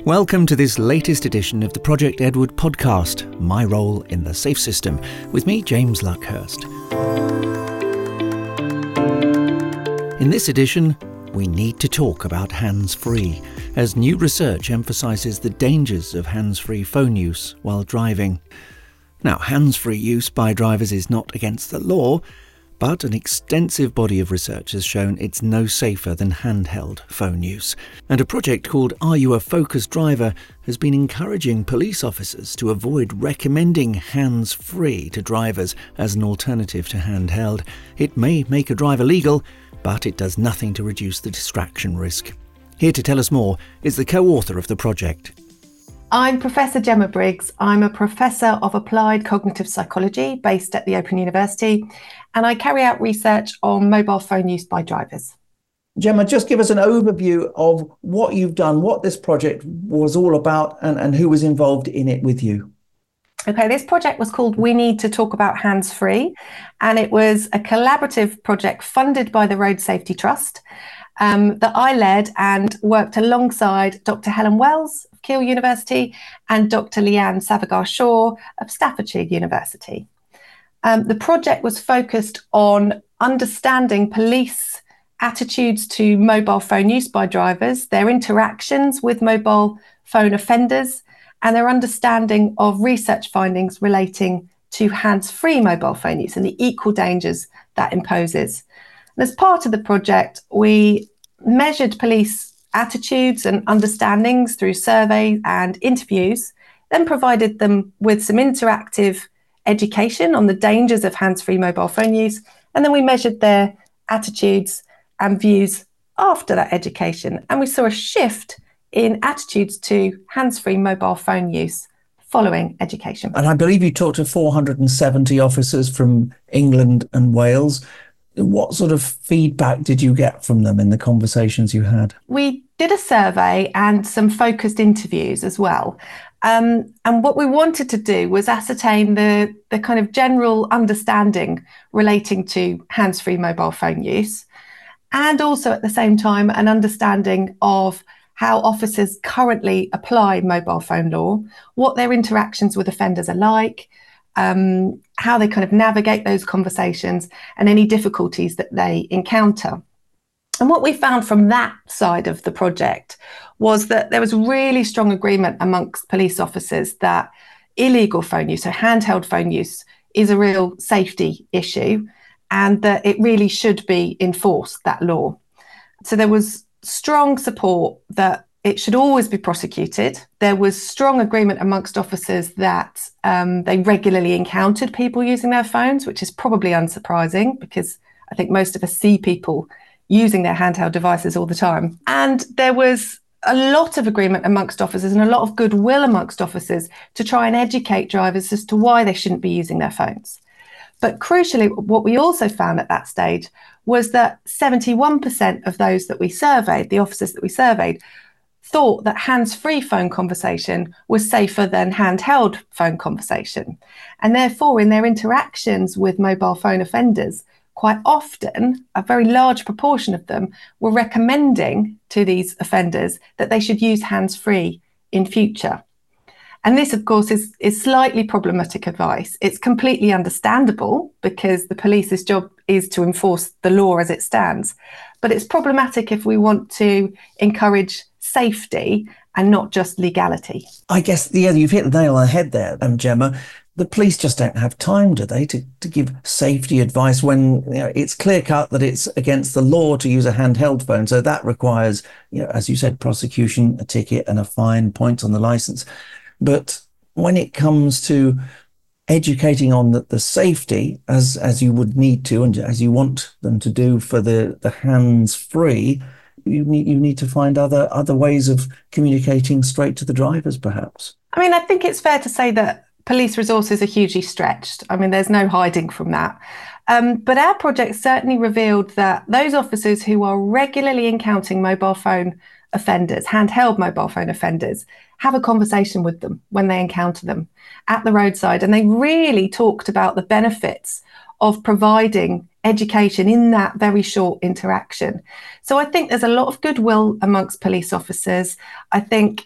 Welcome to this latest edition of the Project Edward podcast, My Role in the Safe System, with me, James Luckhurst. In this edition, we need to talk about hands-free, as new research emphasises the dangers of hands-free phone use while driving. Now, hands-free use by drivers is not against the law, but an extensive body of research has shown it's no safer than handheld phone use. And a project called Are You a Focused Driver has been encouraging police officers to avoid recommending hands-free to drivers as an alternative to handheld. It may make a driver legal, but it does nothing to reduce the distraction risk. Here to tell us more is the co-author of the project. I'm Professor Gemma Briggs. I'm a Professor of Applied Cognitive Psychology based at the Open University, and I carry out research on mobile phone use by drivers. Gemma, just give us an overview of what you've done, what this project was all about, and who was involved in it with you. Okay, this project was called We Need to Talk About Hands-Free, and it was a collaborative project funded by the Road Safety Trust that I led and worked alongside Dr. Helen Wells of Keele University and Dr. Leanne Savagar-Shaw of Staffordshire University. The project was focused on understanding police attitudes to mobile phone use by drivers, their interactions with mobile phone offenders, and their understanding of research findings relating to hands-free mobile phone use and the equal dangers that imposes. And as part of the project, we measured police attitudes and understandings through surveys and interviews, then provided them with some interactive education on the dangers of hands-free mobile phone use, and then we measured their attitudes and views after that education. And we saw a shift in attitudes to hands-free mobile phone use following education. And I believe you talked to 470 officers from England and Wales. What sort of feedback did you get from them in the conversations you had? We did a survey and some focused interviews as well. And what we wanted to do was ascertain the kind of general understanding relating to hands-free mobile phone use, and also at the same time an understanding of how officers currently apply mobile phone law, what their interactions with offenders are like, how they kind of navigate those conversations and any difficulties that they encounter. And what we found from that side of the project was that there was really strong agreement amongst police officers that illegal phone use, so handheld phone use, is a real safety issue and that it really should be enforced, that law. So there was strong support that it should always be prosecuted. There was strong agreement amongst officers that they regularly encountered people using their phones, which is probably unsurprising because I think most of us see people using their handheld devices all the time. And there was a lot of agreement amongst officers and a lot of goodwill amongst officers to try and educate drivers as to why they shouldn't be using their phones. But crucially, what we also found at that stage was that 71% of those that we surveyed, the officers that we surveyed, thought that hands-free phone conversation was safer than handheld phone conversation. And therefore, in their interactions with mobile phone offenders, quite often, a very large proportion of them were recommending to these offenders that they should use hands-free in future. And this, of course, is slightly problematic advice. It's completely understandable because the police's job is to enforce the law as it stands. But it's problematic if we want to encourage safety and not just legality. I guess, yeah, you've hit the nail on the head there, Gemma. The police just don't have time, do they, to give safety advice when it's clear cut that it's against the law to use a handheld phone. So that requires, as you said, prosecution, a ticket and a fine, points on the license. But when it comes to educating on the safety, as you would need to and as you want them to do for the hands-free, you need to find other ways of communicating straight to the drivers, perhaps. I mean, I think it's fair to say that police resources are hugely stretched. I mean, there's no hiding from that. But our project certainly revealed that those officers who are regularly encountering mobile phone offenders, handheld mobile phone offenders, have a conversation with them when they encounter them at the roadside. And they really talked about the benefits of providing education in that very short interaction. So I think there's a lot of goodwill amongst police officers. I think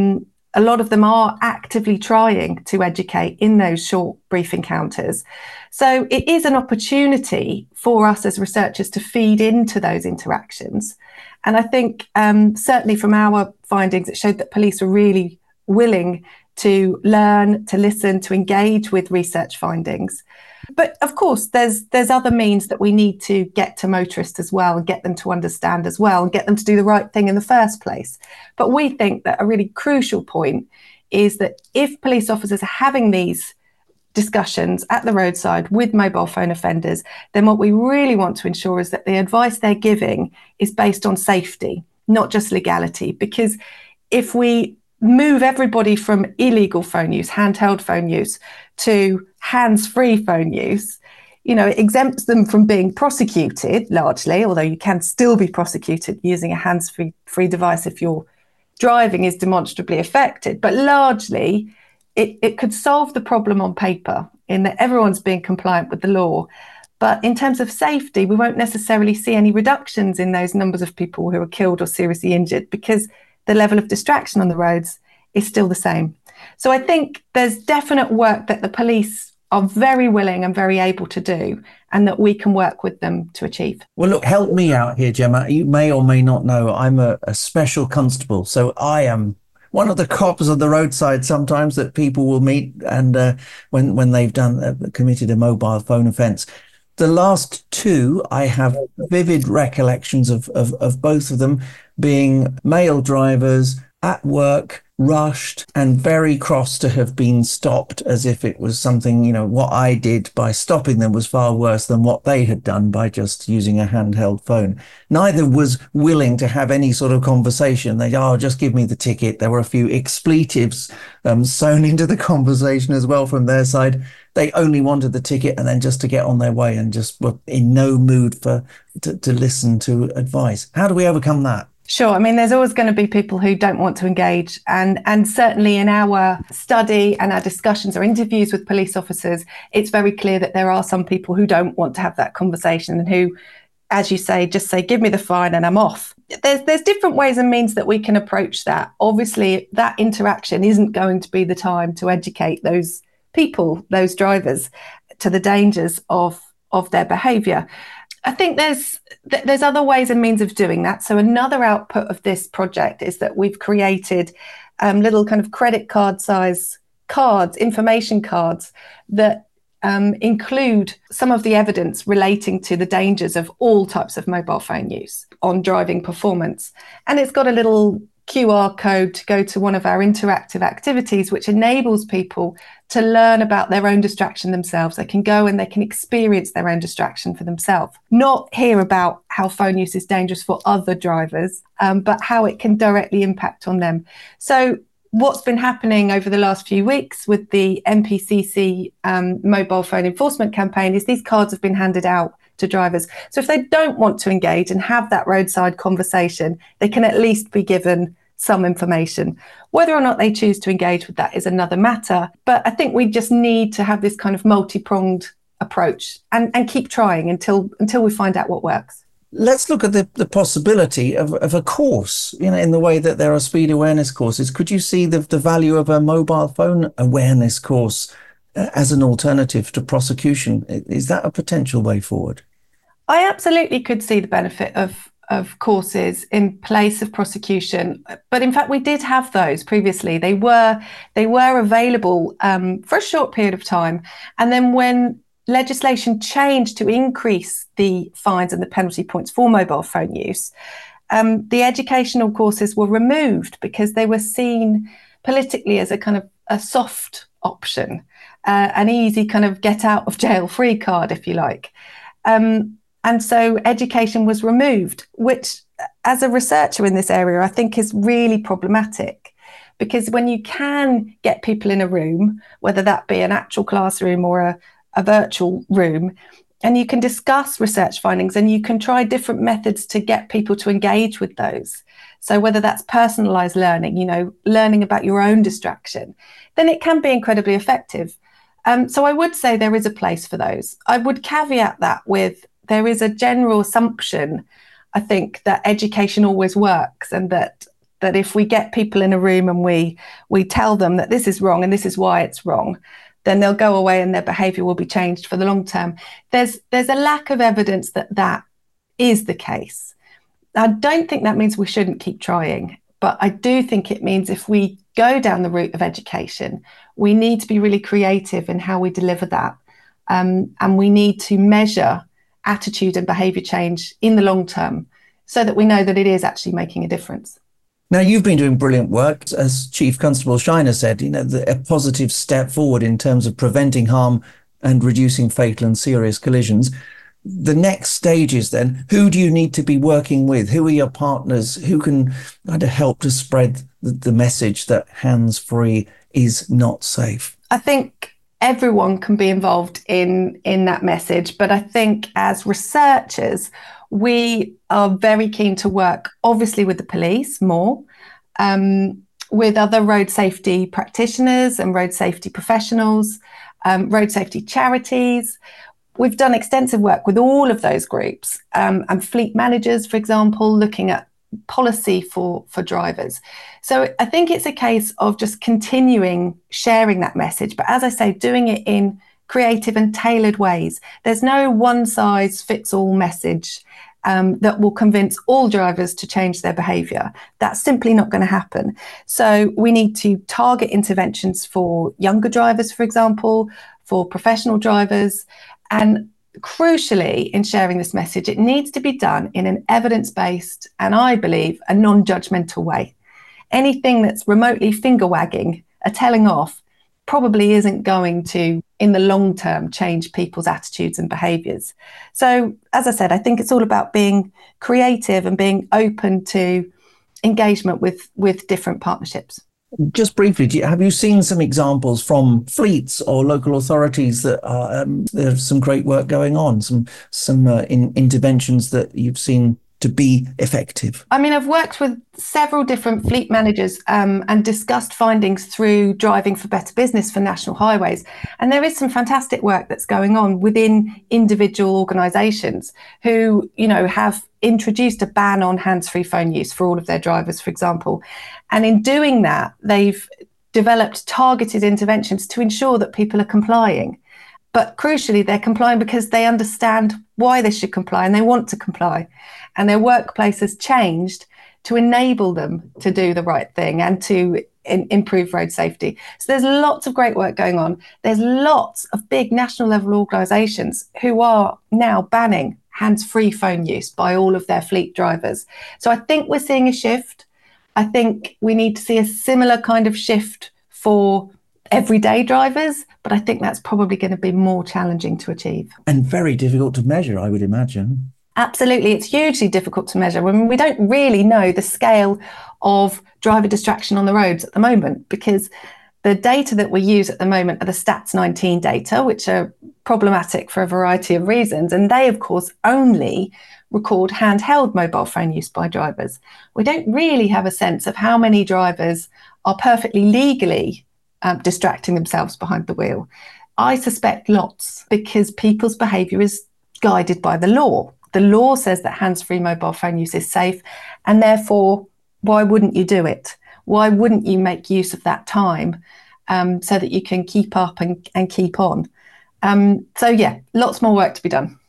a lot of them are actively trying to educate in those short brief encounters. So it is an opportunity for us as researchers to feed into those interactions. And I think certainly from our findings, it showed that police were really willing to learn, to listen, to engage with research findings. But of course, there's other means that we need to get to motorists as well and get them to understand as well and get them to do the right thing in the first place. But we think that a really crucial point is that if police officers are having these discussions at the roadside with mobile phone offenders, then what we really want to ensure is that the advice they're giving is based on safety, not just legality. Because if we move everybody from illegal phone use, handheld phone use, to hands-free phone use, it exempts them from being prosecuted largely, although you can still be prosecuted using a hands-free device if your driving is demonstrably affected. But largely, it could solve the problem on paper in that everyone's being compliant with the law. But in terms of safety, we won't necessarily see any reductions in those numbers of people who are killed or seriously injured because the level of distraction on the roads is still the same. So I think there's definite work that the police are very willing and very able to do, and that we can work with them to achieve. Well, look, help me out here, Gemma. You may or may not know I'm a special constable. So I am one of the cops on the roadside sometimes that people will meet and when they've committed a mobile phone offence. The last two, I have vivid recollections of both of them being male drivers at work, rushed and very cross to have been stopped, as if it was something, what I did by stopping them was far worse than what they had done by just using a handheld phone. Neither was willing to have any sort of conversation. They, just give me the ticket. There were a few expletives sewn into the conversation as well from their side. They only wanted the ticket and then just to get on their way and just were in no mood to listen to advice. How do we overcome that? Sure. I mean, there's always going to be people who don't want to engage. And certainly in our study and our discussions or interviews with police officers, it's very clear that there are some people who don't want to have that conversation and who, as you say, just say, give me the fine and I'm off. There's different ways and means that we can approach that. Obviously, that interaction isn't going to be the time to educate those people, those drivers, to the dangers of their behaviour. I think there's other ways and means of doing that. So another output of this project is that we've created little kind of credit card size cards, information cards that include some of the evidence relating to the dangers of all types of mobile phone use on driving performance. And it's got a little QR code to go to one of our interactive activities, which enables people to learn about their own distraction themselves. They can go and they can experience their own distraction for themselves, not hear about how phone use is dangerous for other drivers, but how it can directly impact on them. So what's been happening over the last few weeks with the MPCC mobile phone enforcement campaign is these cards have been handed out to drivers. So if they don't want to engage and have that roadside conversation, they can at least be given some information. Whether or not they choose to engage with that is another matter. But I think we just need to have this kind of multi-pronged approach and keep trying until we find out what works. Let's look at the possibility of a course, in the way that there are speed awareness courses. Could you see the value of a mobile phone awareness course as an alternative to prosecution? Is that a potential way forward? I absolutely could see the benefit of courses in place of prosecution. But in fact, we did have those previously. They were available for a short period of time. And then when legislation changed to increase the fines and the penalty points for mobile phone use, the educational courses were removed because they were seen politically as a kind of a soft option, an easy kind of get out of jail free card, if you like. And so education was removed, which as a researcher in this area, I think is really problematic, because when you can get people in a room, whether that be an actual classroom or a virtual room, and you can discuss research findings and you can try different methods to get people to engage with those. So whether that's personalized learning, learning about your own distraction, then it can be incredibly effective. So I would say there is a place for those. I would caveat that with there is a general assumption, I think, that education always works, and that if we get people in a room and we tell them that this is wrong and this is why it's wrong, then they'll go away and their behaviour will be changed for the long term. There's a lack of evidence that is the case. I don't think that means we shouldn't keep trying, but I do think it means if we go down the route of education, we need to be really creative in how we deliver that. And we need to measure attitude and behaviour change in the long term so that we know that it is actually making a difference. Now, you've been doing brilliant work. As Chief Constable Shiner said, a positive step forward in terms of preventing harm and reducing fatal and serious collisions. The next stage is then, who do you need to be working with? Who are your partners? Who can kind of help to spread the message that hands-free is not safe? I think everyone can be involved in that message, but I think as researchers, we are very keen to work, obviously, with the police more, with other road safety practitioners and road safety professionals, road safety charities. We've done extensive work with all of those groups, and fleet managers, for example, looking at policy for drivers. So I think it's a case of just continuing sharing that message, but as I say, doing it in creative and tailored ways. There's no one size fits all message that will convince all drivers to change their behaviour. That's simply not going to happen. So we need to target interventions for younger drivers, for example, for professional drivers. And crucially, in sharing this message, it needs to be done in an evidence-based and, I believe, a non-judgmental way. Anything that's remotely finger-wagging, a telling off, probably isn't going to, in the long term, change people's attitudes and behaviours. So, as I said, I think it's all about being creative and being open to engagement with different partnerships. Just briefly, have you seen some examples from fleets or local authorities that there's some great work going on, some interventions that you've seen to be effective? I mean, I've worked with several different fleet managers and discussed findings through Driving for Better Business for National Highways. And there is some fantastic work that's going on within individual organisations who, have introduced a ban on hands-free phone use for all of their drivers, for example. And in doing that, they've developed targeted interventions to ensure that people are complying. But crucially, they're complying because they understand why they should comply and they want to comply. And their workplace has changed to enable them to do the right thing and to improve road safety. So there's lots of great work going on. There's lots of big national level organisations who are now banning hands-free phone use by all of their fleet drivers. So I think we're seeing a shift. I think we need to see a similar kind of shift for everyday drivers, but I think that's probably going to be more challenging to achieve. And very difficult to measure, I would imagine. Absolutely. It's hugely difficult to measure. I mean, we don't really know the scale of driver distraction on the roads at the moment, because the data that we use at the moment are the Stats 19 data, which are problematic for a variety of reasons. And they, of course, only record handheld mobile phone use by drivers. We don't really have a sense of how many drivers are perfectly legally distracting themselves behind the wheel. I suspect lots, because people's behaviour is guided by the law. The law says that hands-free mobile phone use is safe, and therefore, why wouldn't you do it? Why wouldn't you make use of that time so that you can keep up and keep on? So yeah, lots more work to be done.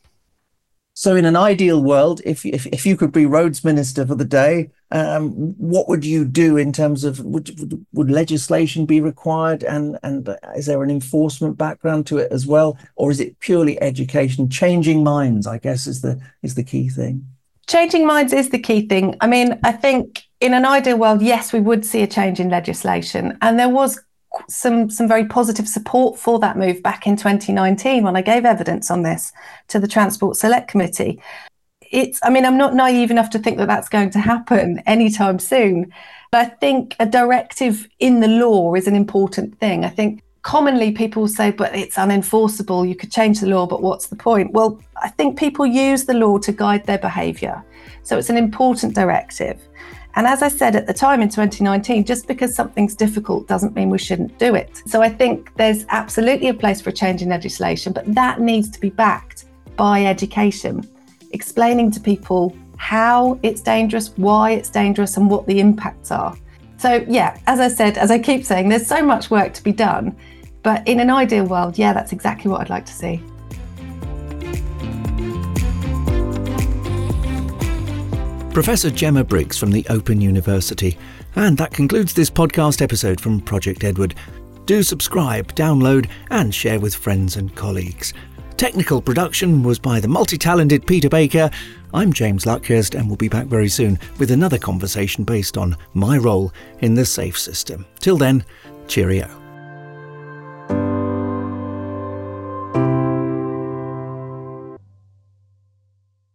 So in an ideal world, if you could be Roads Minister for the day, what would you do in terms of, would legislation be required, and is there an enforcement background to it as well, or is it purely education? Changing minds, I guess, is the key thing. Changing minds is the key thing. I mean, I think in an ideal world, yes, we would see a change in legislation, and there was some very positive support for that move back in 2019 when I gave evidence on this to the Transport Select Committee. I'm not naive enough to think that that's going to happen anytime soon. But I think a directive in the law is an important thing. I think commonly people say, but it's unenforceable, you could change the law, but what's the point? Well, I think people use the law to guide their behaviour. So it's an important directive. And as I said at the time in 2019, just because something's difficult doesn't mean we shouldn't do it. So I think there's absolutely a place for a change in legislation, but that needs to be backed by education, explaining to people how it's dangerous, why it's dangerous, and what the impacts are. So yeah, as I keep saying, there's so much work to be done, but in an ideal world, yeah, that's exactly what I'd like to see. Professor Gemma Briggs from the Open University. And that concludes this podcast episode from Project Edward. Do subscribe, download, and share with friends and colleagues. Technical production was by the multi-talented Peter Baker. I'm James Luckhurst, and we'll be back very soon with another conversation based on my role in the SAFE system. Till then, cheerio.